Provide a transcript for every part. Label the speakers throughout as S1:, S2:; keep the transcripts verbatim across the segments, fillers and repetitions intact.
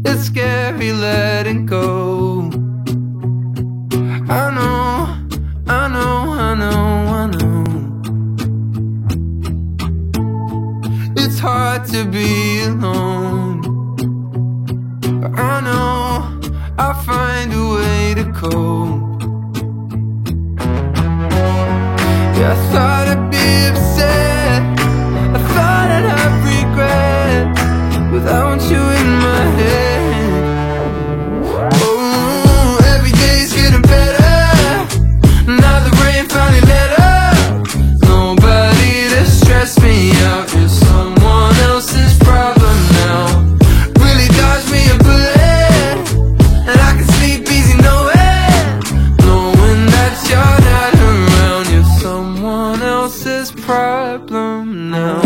S1: It's scary letting go. I know, I know, I know, I know. It's hard to be alone, but I know I'll find a way to cope. Yeah, I thought I'd be upset, I thought I'd have regret without you in my head. Oh, every day's getting better. Now the rain finally let up. Nobody to stress me out. You're someone else's problem now. Really dodged me a bullet, and I can sleep easy knowing, knowing that you're not around. You're someone else's problem now.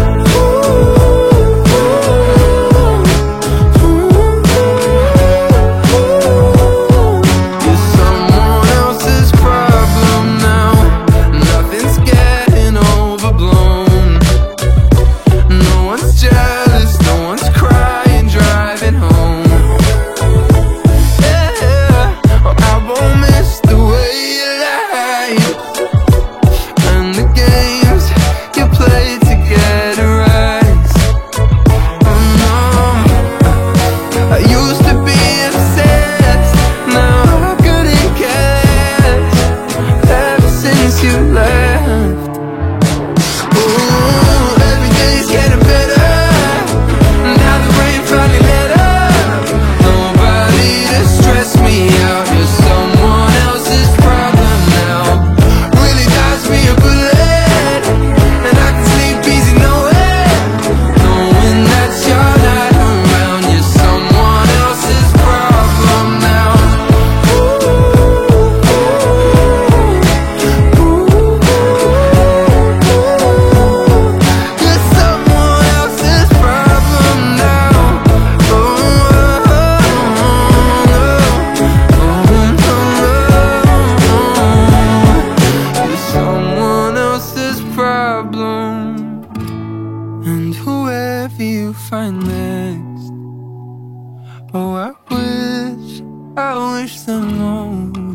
S1: And whoever you find next, oh, I wish, I wish them all